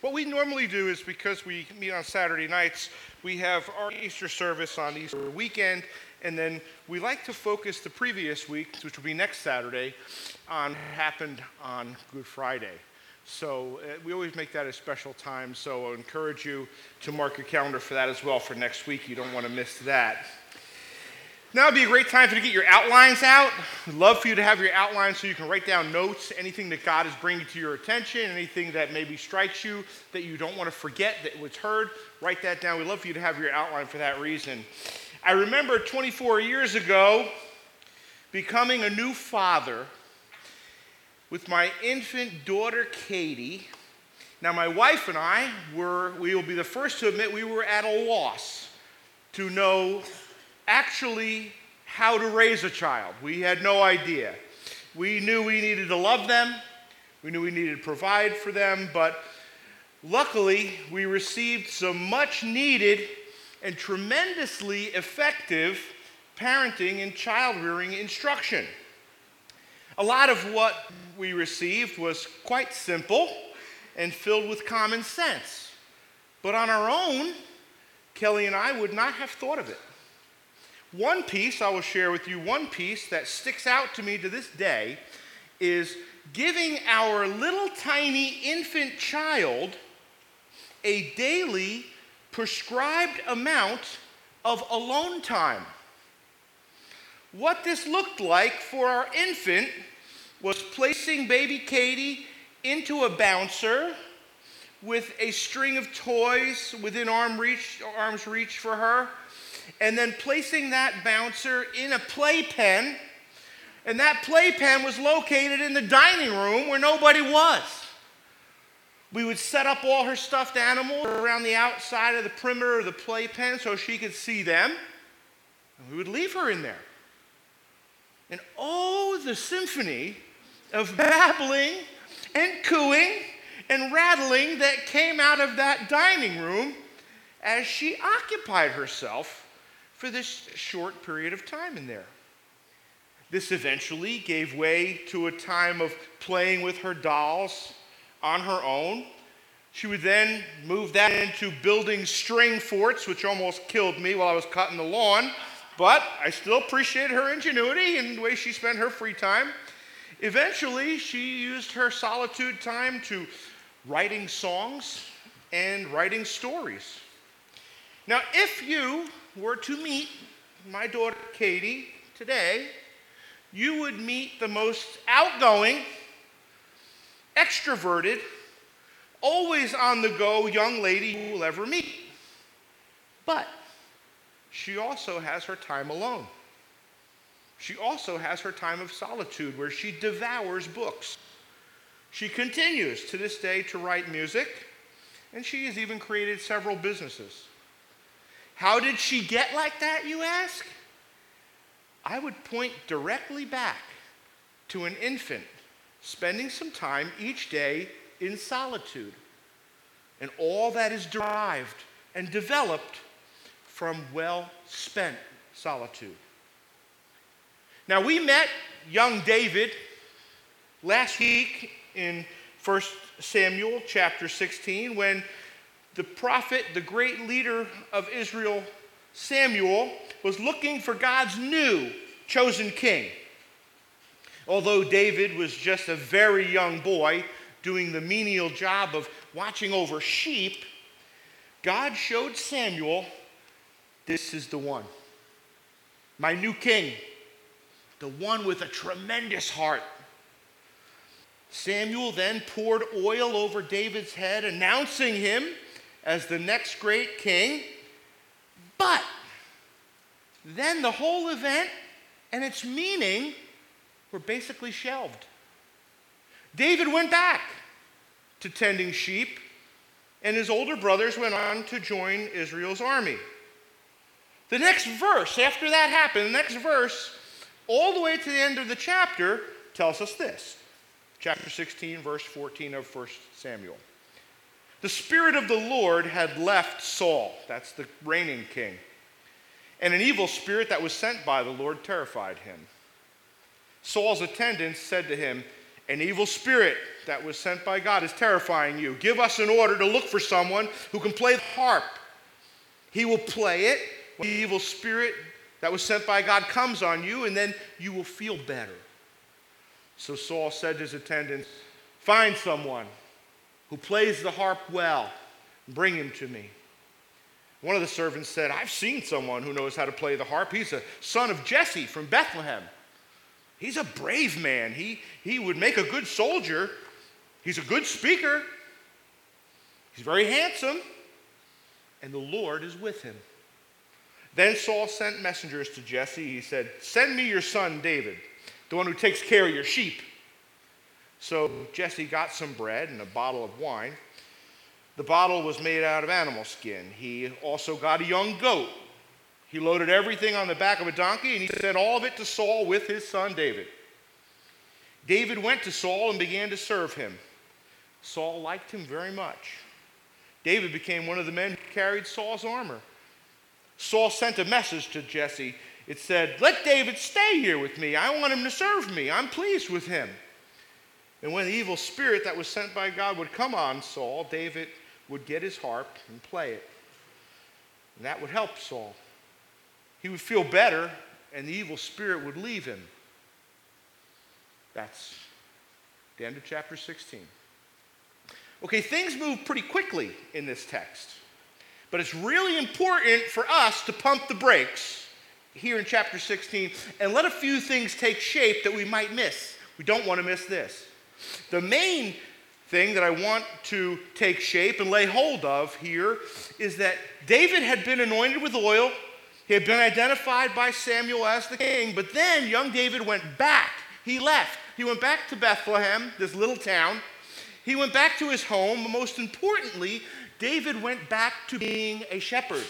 What we normally do is, because we meet on Saturday nights, we have our Easter service on Easter weekend, and then we like to focus the previous week, which will be next Saturday, on what happened on Good Friday. So we always make that a special time, so I encourage you to mark your calendar for that as well for next week. You don't want to miss that. Now would be a great time for you to get your outlines out. We'd love for you to have your outlines so you can write down notes, anything that God is bringing to your attention, anything that maybe strikes you that you don't want to forget that was heard. Write that down. We'd love for you to have your outline for that reason. I remember 24 years ago becoming a new father with my infant daughter, Katie. Now, my wife and I we will be the first to admit we were at a loss to know actually how to raise a child. We had no idea. We knew we needed to love them. We knew we needed to provide for them, but luckily we received some much needed and tremendously effective parenting and child rearing instruction. A lot of what we received was quite simple and filled with common sense. But on our own, Kelly and I would not have thought of it. One piece, I will share with you, one piece that sticks out to me to this day is giving our little tiny infant child a daily prescribed amount of alone time. What this looked like for our infant was placing baby Katie into a bouncer with a string of toys within arm's reach for her, and then placing that bouncer in a playpen, and that playpen was located in the dining room where nobody was. We would set up all her stuffed animals around the outside of the perimeter of the playpen so she could see them, and we would leave her in there. And oh, the symphony of babbling and cooing and rattling that came out of that dining room as she occupied herself for this short period of time in there. This eventually gave way to a time of playing with her dolls on her own. She would then move that into building string forts, which almost killed me while I was cutting the lawn, but I still appreciated her ingenuity and the way she spent her free time. Eventually, she used her solitude time to writing songs and writing stories. Now, if you were to meet my daughter Katie today, you would meet the most outgoing, extroverted, always on the go young lady you will ever meet. But she also has her time alone. She also has her time of solitude where she devours books. She continues to this day to write music, and she has even created several businesses. How did she get like that, you ask? I would point directly back to an infant spending some time each day in solitude, and all that is derived and developed from well-spent solitude. Now, we met young David last week in 1 Samuel chapter 16 when the prophet, the great leader of Israel, Samuel, was looking for God's new chosen king. Although David was just a very young boy doing the menial job of watching over sheep, God showed Samuel, this is the one, my new king, the one with a tremendous heart. Samuel then poured oil over David's head, announcing him as the next great king. But then the whole event and its meaning were basically shelved. David went back to tending sheep, and his older brothers went on to join Israel's army. The next verse, after that happened, the next verse, all the way to the end of the chapter, tells us this. Chapter 16, verse 14 of 1 Samuel. The Spirit of the Lord had left Saul, that's the reigning king, and an evil spirit that was sent by the Lord terrified him. Saul's attendants said to him, An evil spirit that was sent by God is terrifying you. Give us an order to look for someone who can play the harp. He will play it when the evil spirit that was sent by God comes on you, and then you will feel better. So Saul said to his attendants, find someone who plays the harp well and bring him to me. One of the servants said, I've seen someone who knows how to play the harp. He's a son of Jesse from Bethlehem. He's a brave man. He would make a good soldier. He's a good speaker. He's very handsome. And the Lord is with him. Then Saul sent messengers to Jesse. He said, send me your son David, the one who takes care of your sheep. So Jesse got some bread and a bottle of wine. The bottle was made out of animal skin. He also got a young goat. He loaded everything on the back of a donkey, and he sent all of it to Saul with his son David. David went to Saul and began to serve him. Saul liked him very much. David became one of the men who carried Saul's armor. Saul sent a message to Jesse. It said, let David stay here with me. I want him to serve me. I'm pleased with him. And when the evil spirit that was sent by God would come on Saul, David would get his harp and play it. And that would help Saul. He would feel better, and the evil spirit would leave him. That's the end of chapter 16. Okay, things move pretty quickly in this text. But it's really important for us to pump the brakes here in chapter 16 and let a few things take shape that we might miss. We don't want to miss this. The main thing that I want to take shape and lay hold of here is that David had been anointed with oil. He had been identified by Samuel as the king, but then young David went back. He left. He went back to Bethlehem, this little town. He went back to his home, but most importantly, David went back to being a shepherd.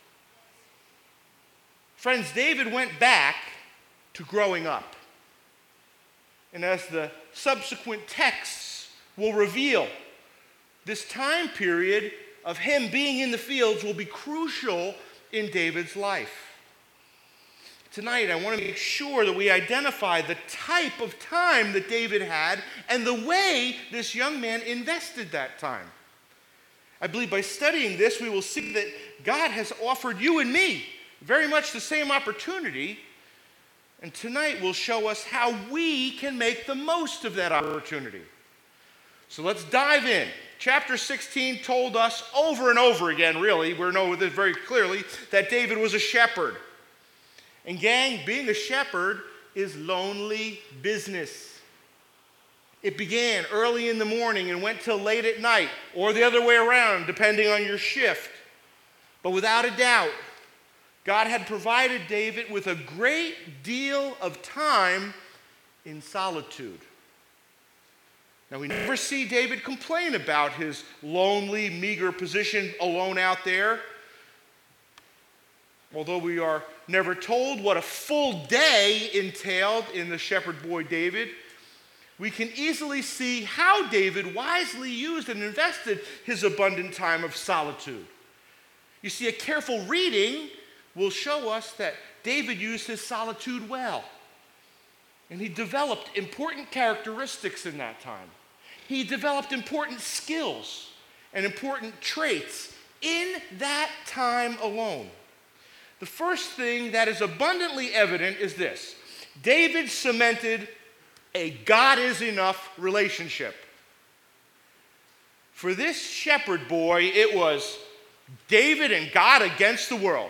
Friends, David went back to growing up. And as the subsequent texts will reveal, this time period of him being in the fields will be crucial in David's life. Tonight, I want to make sure that we identify the type of time that David had and the way this young man invested that time. I believe by studying this, we will see that God has offered you and me very much the same opportunity. And tonight will show us how we can make the most of that opportunity. So let's dive in. Chapter 16 told us over and over again, really, we know this very clearly, that David was a shepherd. And gang, being a shepherd is lonely business. It began early in the morning and went till late at night, or the other way around, depending on your shift. But without a doubt, God had provided David with a great deal of time in solitude. Now, we never see David complain about his lonely, meager position alone out there. Although we are never told what a full day entailed in the shepherd boy David, we can easily see how David wisely used and invested his abundant time of solitude. You see, a careful reading will show us that David used his solitude well. And he developed important characteristics in that time. He developed important skills and important traits in that time alone. The first thing that is abundantly evident is this: David cemented a God is enough relationship. For this shepherd boy, it was David and God against the world.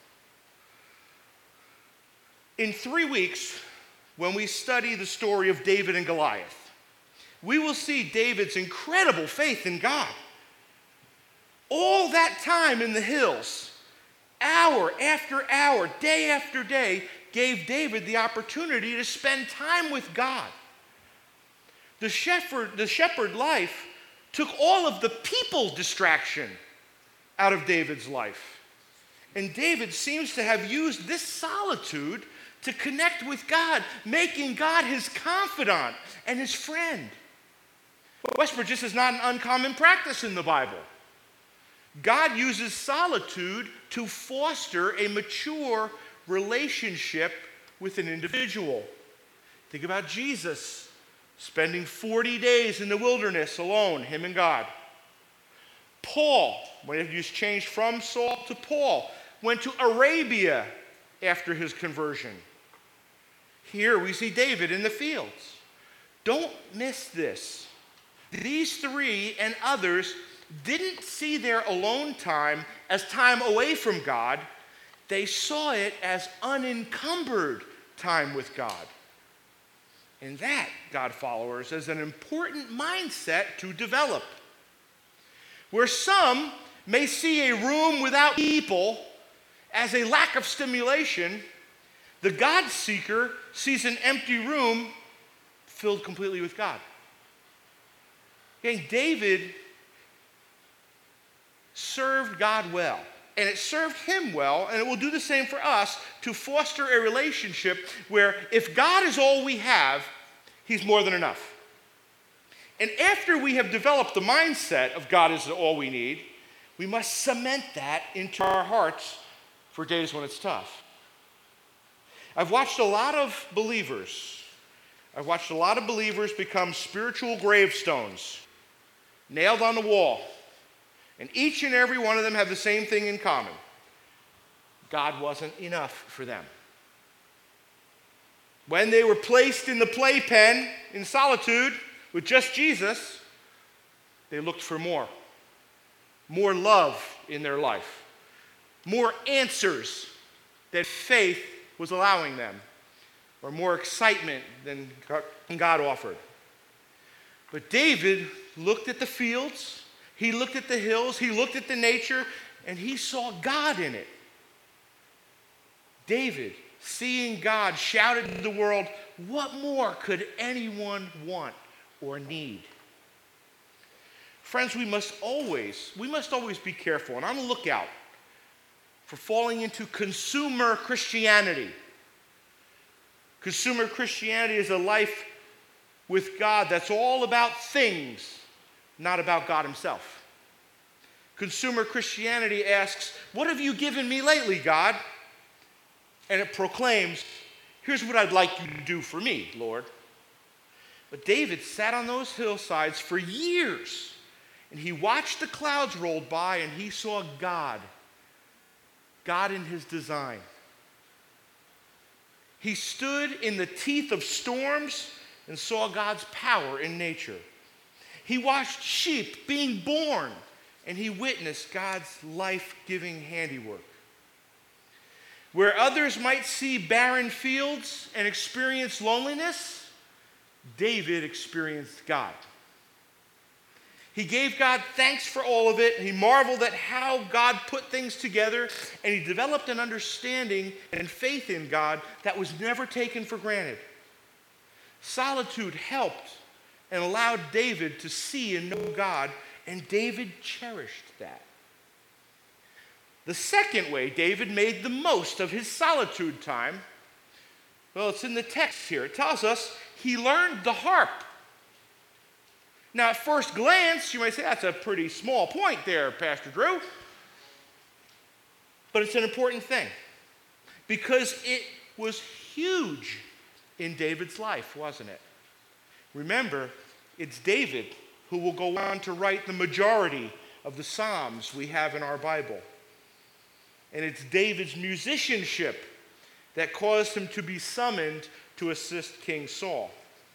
In 3 weeks, when we study the story of David and Goliath, we will see David's incredible faith in God. All that time in the hills, hour after hour, day after day, gave David the opportunity to spend time with God. The shepherd life took all of the people distraction out of David's life. And David seems to have used this solitude to connect with God, making God his confidant and his friend. Westbrook, this is not an uncommon practice in the Bible. God uses solitude to foster a mature relationship with an individual. Think about Jesus spending 40 days in the wilderness alone, him and God. Paul, when he was changed from Saul to Paul, went to Arabia after his conversion. Here we see David in the fields. Don't miss this. These three and others didn't see their alone time as time away from God. They saw it as unencumbered time with God. And that, God followers, is an important mindset to develop. Where some may see a room without people as a lack of stimulation, the God seeker sees an empty room filled completely with God. Okay, David served God well, and it served him well, and it will do the same for us to foster a relationship where if God is all we have, he's more than enough. And after we have developed the mindset of God is all we need, we must cement that into our hearts for days when it's tough. I've watched a lot of believers become spiritual gravestones, nailed on the wall. And each and every one of them have the same thing in common. God wasn't enough for them. When they were placed in the playpen in solitude with just Jesus, they looked for more love in their life, more answers that faith was allowing them, or more excitement than God offered. But David looked at the fields, he looked at the hills, he looked at the nature, and he saw God in it. David, seeing God, shouted to the world, "What more could anyone want or need?" Friends, we must always be careful, and on the lookout for falling into consumer Christianity. Consumer Christianity is a life with God that's all about things, not about God himself. Consumer Christianity asks, "What have you given me lately, God?" And it proclaims, "Here's what I'd like you to do for me, Lord." But David sat on those hillsides for years, and he watched the clouds roll by, and he saw God in his design. He stood in the teeth of storms and saw God's power in nature. He watched sheep being born, and he witnessed God's life-giving handiwork. Where others might see barren fields and experience loneliness, David experienced God. He gave God thanks for all of it. He marveled at how God put things together, and he developed an understanding and faith in God that was never taken for granted. Solitude helped and allowed David to see and know God, and David cherished that. The second way David made the most of his solitude time, well, it's in the text here. It tells us he learned the harp. Now, at first glance, you might say, that's a pretty small point there, Pastor Drew. But it's an important thing because it was huge in David's life, wasn't it? Remember, it's David who will go on to write the majority of the Psalms we have in our Bible. And it's David's musicianship that caused him to be summoned to assist King Saul.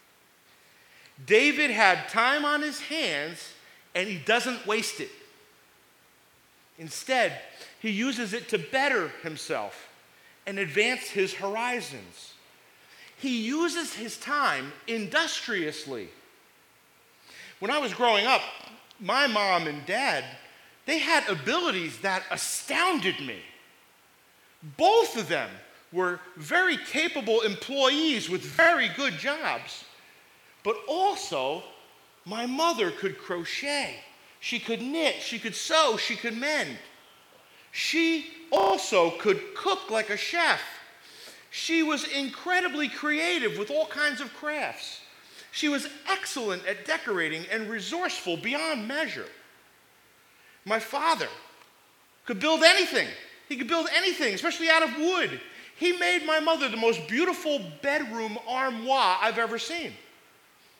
David had time on his hands, and he doesn't waste it. Instead, he uses it to better himself and advance his horizons. He uses his time industriously. When I was growing up, my mom and dad, they had abilities that astounded me. Both of them were very capable employees with very good jobs. But also, my mother could crochet. She could knit. She could sew. She could mend. She also could cook like a chef. She was incredibly creative with all kinds of crafts. She was excellent at decorating and resourceful beyond measure. My father could build anything. He could build anything, especially out of wood. He made my mother the most beautiful bedroom armoire I've ever seen.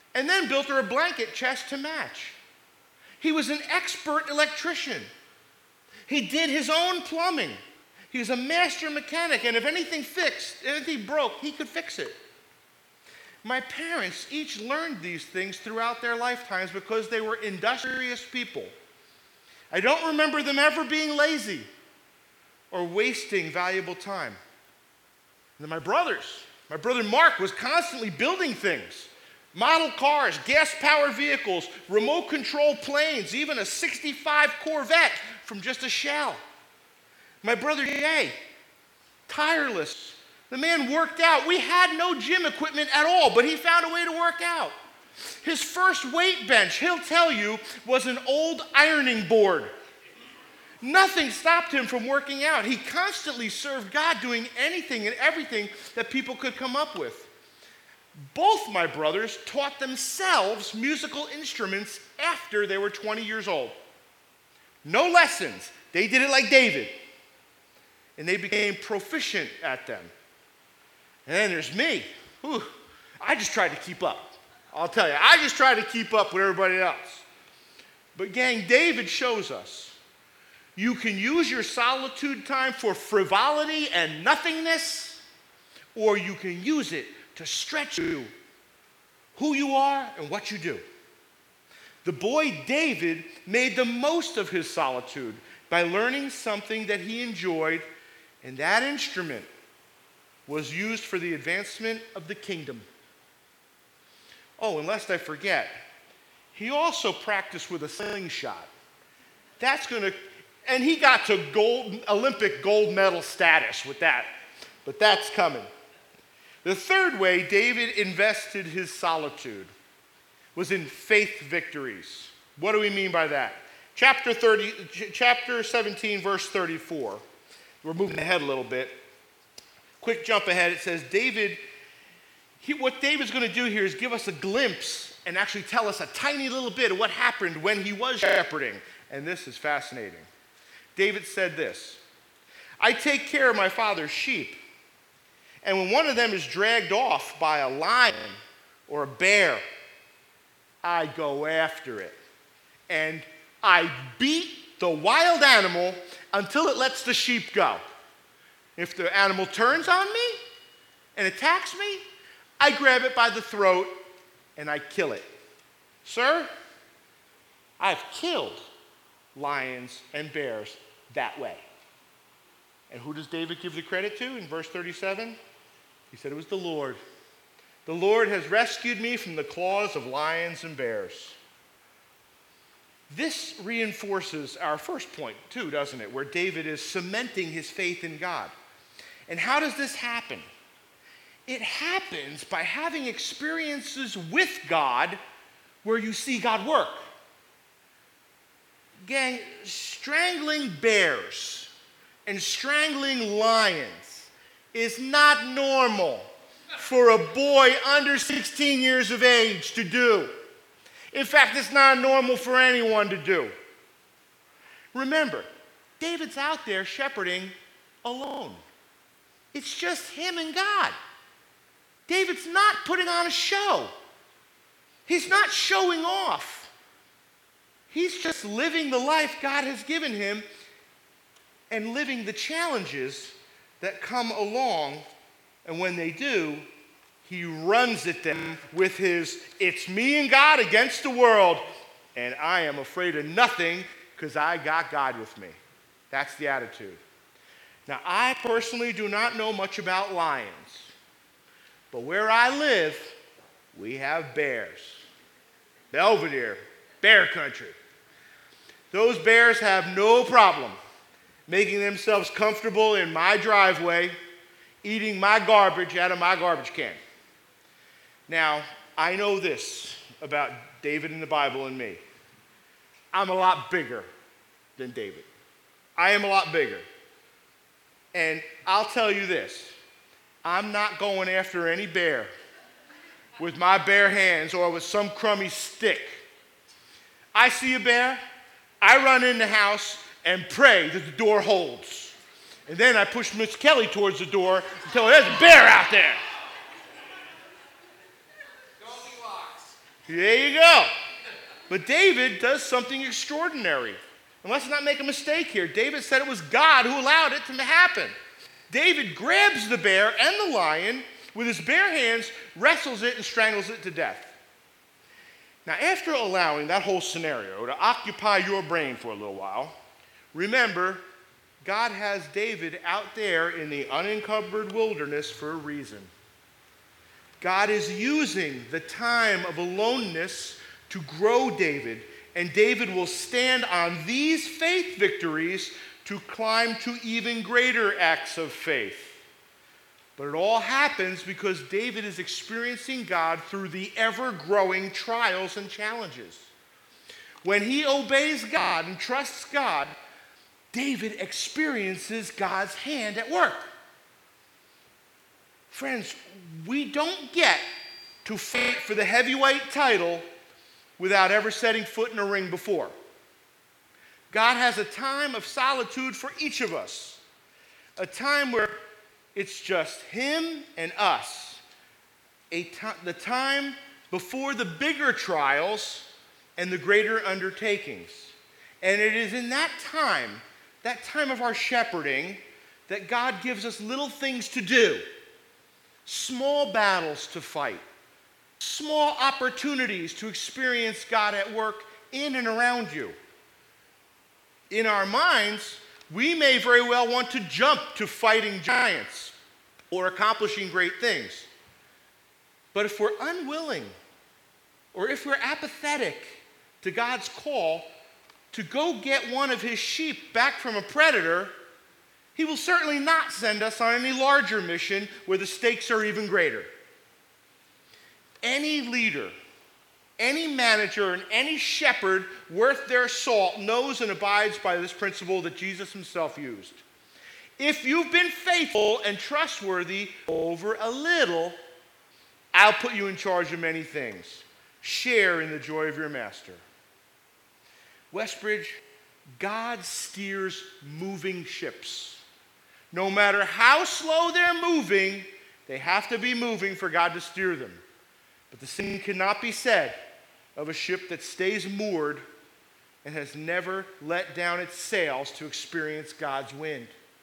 and then built her a blanket chest to match. He was an expert electrician. He did his own plumbing. He was a master mechanic, and if anything broke, he could fix it. My parents each learned these things throughout their lifetimes because they were industrious people. I don't remember them ever being lazy or wasting valuable time. And then my brother Mark was constantly building things. Model cars, gas-powered vehicles, remote-controlled planes, even a 65 Corvette from just a shell. My brother Jay, tireless. The man worked out. We had no gym equipment at all, but he found a way to work out. His first weight bench, he'll tell you, was an old ironing board. Nothing stopped him from working out. He constantly served God, doing anything and everything that people could come up with. Both my brothers taught themselves musical instruments after they were 20 years old. No lessons. They did it like David. And they became proficient at them. And then there's me. Whew, I just tried to keep up. I'll tell you, I just tried to keep up with everybody else. But gang, David shows us you can use your solitude time for frivolity and nothingness, or you can use it to stretch you, who you are and what you do. The boy David made the most of his solitude by learning something that he enjoyed, and that instrument was used for the advancement of the kingdom. Oh, and lest I forget, he also practiced with a slingshot. And he got to Olympic gold medal status with that, but that's coming. The third way David invested his solitude was in faith victories. What do we mean by that? Chapter 17, verse 34. We're moving ahead a little bit. Quick jump ahead. It says what David's going to do here is give us a glimpse and actually tell us a tiny little bit of what happened when he was shepherding. And this is fascinating. David said this, "I take care of my father's sheep. And when one of them is dragged off by a lion or a bear, I go after it. And I beat the wild animal until it lets the sheep go. If the animal turns on me and attacks me, I grab it by the throat and I kill it. Sir, I've killed lions and bears that way." And who does David give the credit to in verse 37? He said it was the Lord. The Lord has rescued me from the claws of lions and bears. This reinforces our first point too, doesn't it? Where David is cementing his faith in God. And how does this happen? It happens by having experiences with God where you see God work. Gang, strangling bears and strangling lions is not normal for a boy under 16 years of age to do. In fact, it's not normal for anyone to do. Remember, David's out there shepherding alone. It's just him and God. David's not putting on a show. He's not showing off. He's just living the life God has given him and living the challenges that come along. And when they do, he runs at them with his, "It's me and God against the world, and I am afraid of nothing because I got God with me." That's the attitude. Now, I personally do not know much about lions, but where I live, we have bears. Belvedere, bear country. Those bears have no problem making themselves comfortable in my driveway, eating my garbage out of my garbage can. Now, I know this about David in the Bible and me. I'm a lot bigger than David. I am a lot bigger. And I'll tell you this, I'm not going after any bear with my bare hands or with some crummy stick. I see a bear, I run in the house and pray that the door holds. And then I push Miss Kelly towards the door and tell her, "There's a bear out there." There you go. But David does something extraordinary. And let's not make a mistake here. David said it was God who allowed it to happen. David grabs the bear and the lion with his bare hands, wrestles it, and strangles it to death. Now, after allowing that whole scenario to occupy your brain for a little while, remember, God has David out there in the unencumbered wilderness for a reason. God is using the time of aloneness to grow David, and David will stand on these faith victories to climb to even greater acts of faith. But it all happens because David is experiencing God through the ever-growing trials and challenges. When he obeys God and trusts God, David experiences God's hand at work. Friends, we don't get to fight for the heavyweight title without ever setting foot in a ring before. God has a time of solitude for each of us, a time where it's just him and us, the time before the bigger trials and the greater undertakings. And it is in that time of our shepherding, that God gives us little things to do, small battles to fight, small opportunities to experience God at work in and around you. In our minds, we may very well want to jump to fighting giants or accomplishing great things. But if we're unwilling, or if we're apathetic to God's call to go get one of his sheep back from a predator, he will certainly not send us on any larger mission where the stakes are even greater. Any leader, any manager, and any shepherd worth their salt knows and abides by this principle that Jesus himself used. If you've been faithful and trustworthy over a little, I'll put you in charge of many things. Share in the joy of your master. Westbridge, God steers moving ships. No matter how slow they're moving, they have to be moving for God to steer them. But the same cannot be said of a ship that stays moored and has never let down its sails to experience God's wind.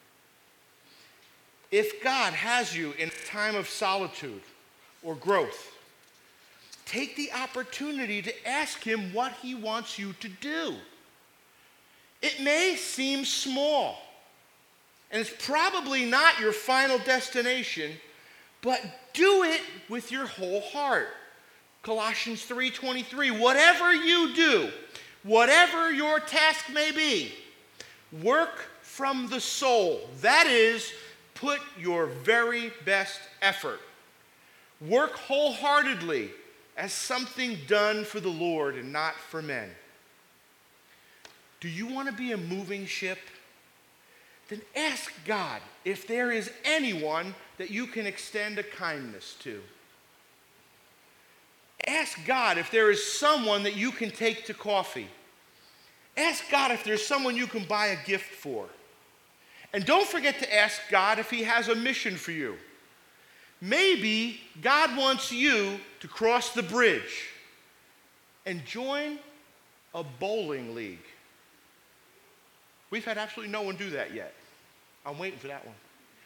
If God has you in a time of solitude or growth, take the opportunity to ask him what he wants you to do. It may seem small, and it's probably not your final destination, but do it with your whole heart. Colossians 3:23, whatever you do, whatever your task may be, work from the soul. That is, put your very best effort. Work wholeheartedly as something done for the Lord and not for men. Do you want to be a moving ship? Then ask God if there is anyone that you can extend a kindness to. Ask God if there is someone that you can take to coffee. Ask God if there's someone you can buy a gift for. And don't forget to ask God if he has a mission for you. Maybe God wants you to cross the bridge and join a bowling league. We've had absolutely no one do that yet. I'm waiting for that one.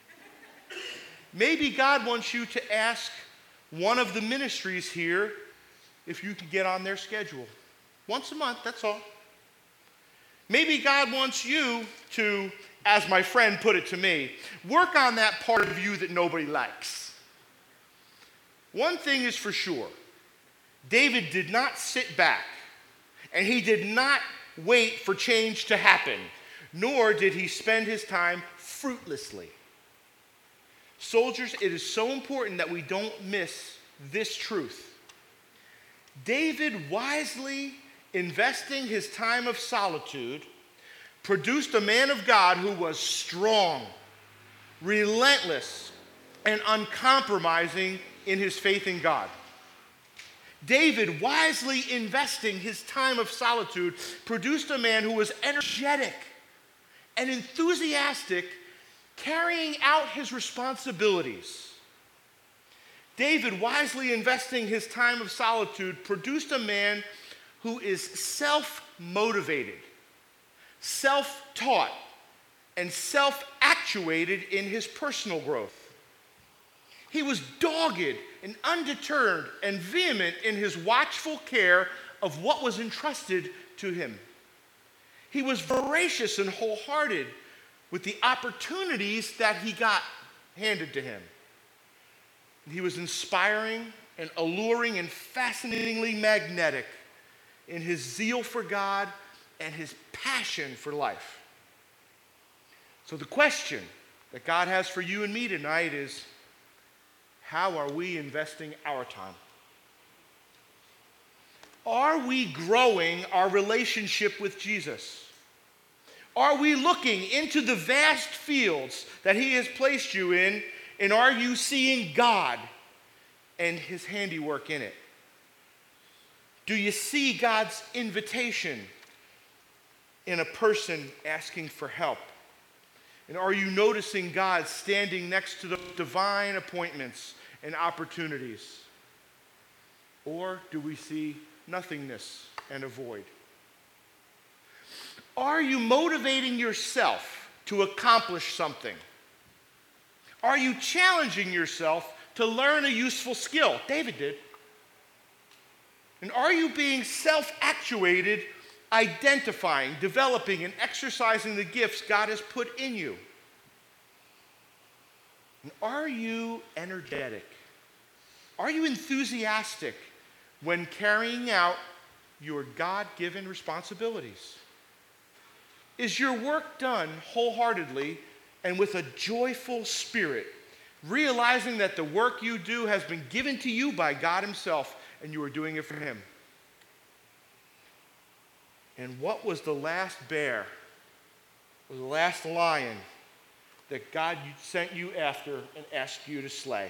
Maybe God wants you to ask one of the ministries here if you can get on their schedule. Once a month, that's all. Maybe God wants you to, as my friend put it to me, work on that part of you that nobody likes. One thing is for sure, David did not sit back, and he did not wait for change to happen, nor did he spend his time fruitlessly. Soldiers, it is so important that we don't miss this truth. David, wisely investing his time of solitude, produced a man of God who was strong, relentless, and uncompromising in his faith in God. David, wisely investing his time of solitude, produced a man who was energetic and enthusiastic, carrying out his responsibilities. David, wisely investing his time of solitude, produced a man who is self-motivated, self-taught, and self-actuated in his personal growth. He was dogged and undeterred and vehement in his watchful care of what was entrusted to him. He was voracious and wholehearted with the opportunities that he got handed to him. He was inspiring and alluring and fascinatingly magnetic in his zeal for God and his passion for life. So the question that God has for you and me tonight is, how are we investing our time? Are we growing our relationship with Jesus? Are we looking into the vast fields that he has placed you in, and are you seeing God and his handiwork in it? Do you see God's invitation in a person asking for help? And are you noticing God standing next to the divine appointments and opportunities? Or do we see nothingness and a void? Are you motivating yourself to accomplish something? Are you challenging yourself to learn a useful skill? David did. And are you being self-actuated, identifying, developing, and exercising the gifts God has put in you? And are you energetic? Are you enthusiastic when carrying out your God-given responsibilities? Is your work done wholeheartedly and with a joyful spirit, realizing that the work you do has been given to you by God himself and you are doing it for him? And what was the last bear, or the last lion that God sent you after and asked you to slay?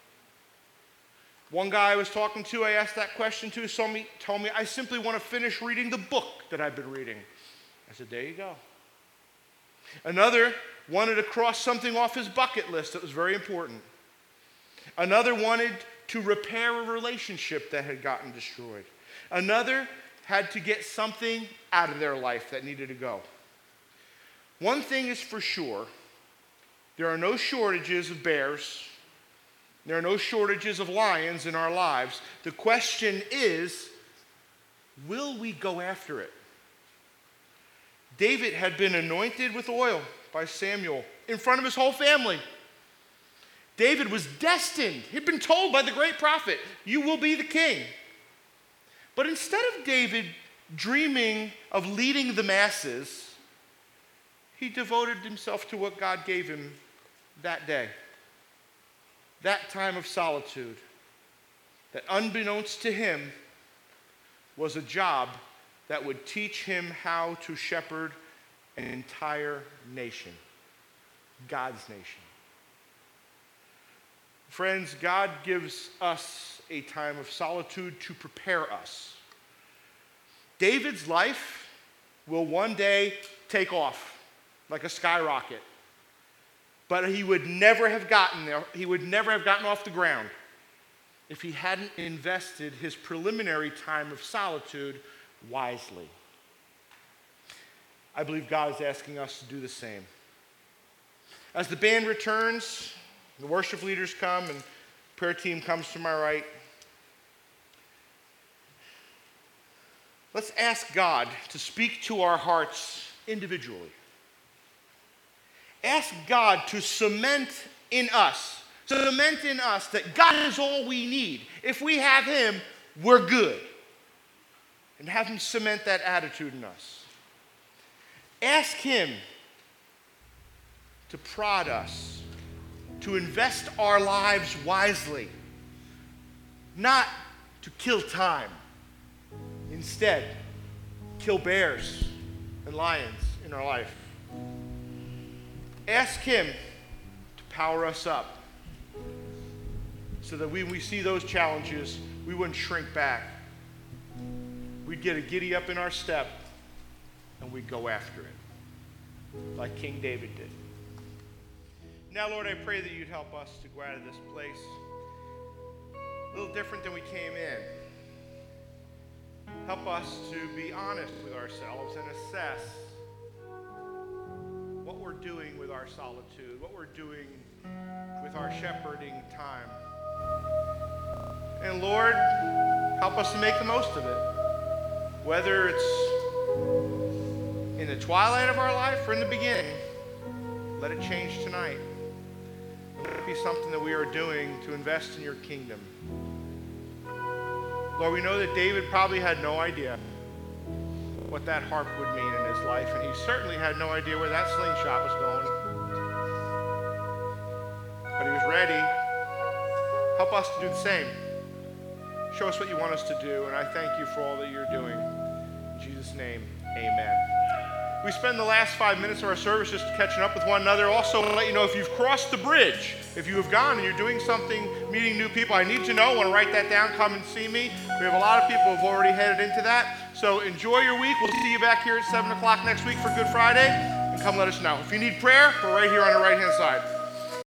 One guy I was talking to, I asked that question to, told me, I simply want to finish reading the book that I've been reading. I said, there you go. Another wanted to cross something off his bucket list that was very important. Another wanted to repair a relationship that had gotten destroyed. Another had to get something out of their life that needed to go. One thing is for sure, there are no shortages of bears. There are no shortages of lions in our lives. The question is, will we go after it? David had been anointed with oil by Samuel in front of his whole family. David was destined. He'd been told by the great prophet, you will be the king. But instead of David dreaming of leading the masses, he devoted himself to what God gave him that day. That time of solitude, that unbeknownst to him was a job that would teach him how to shepherd an entire nation, God's nation. Friends, God gives us a time of solitude to prepare us. David's life will one day take off like a skyrocket. But he would never have gotten there. He would never have gotten off the ground if he hadn't invested his preliminary time of solitude wisely. I believe God is asking us to do the same. As the band returns, the worship leaders come, and the prayer team comes to my right. Let's ask God to speak to our hearts individually. Ask God to cement in us that God is all we need. If we have him, we're good. And have him cement that attitude in us. Ask him to prod us, to invest our lives wisely, not to kill time. Instead, kill bears and lions in our life. Ask him to power us up so that when we see those challenges, we wouldn't shrink back. We'd get a giddy up in our step and we'd go after it like King David did. Now, Lord, I pray that you'd help us to go out of this place a little different than we came in. Help us to be honest with ourselves and assess what we're doing with our solitude, what we're doing with our shepherding time. And Lord, help us to make the most of it. Whether it's in the twilight of our life or in the beginning, let it change tonight. Let it be something that we are doing to invest in your kingdom. Lord, we know that David probably had no idea what that harp would mean in his life, and he certainly had no idea where that slingshot was going. But he was ready. Help us to do the same. Show us what you want us to do, and I thank you for all that you're doing. In Jesus' name, amen. We spend the last 5 minutes of our service just catching up with one another. Also, I want to let you know if you've crossed the bridge, if you have gone and you're doing something, meeting new people, I need to know. I want to write that down. Come and see me. We have a lot of people who have already headed into that. So enjoy your week. We'll see you back here at 7 o'clock next week for Good Friday. And come let us know. If you need prayer, we're right here on the right-hand side.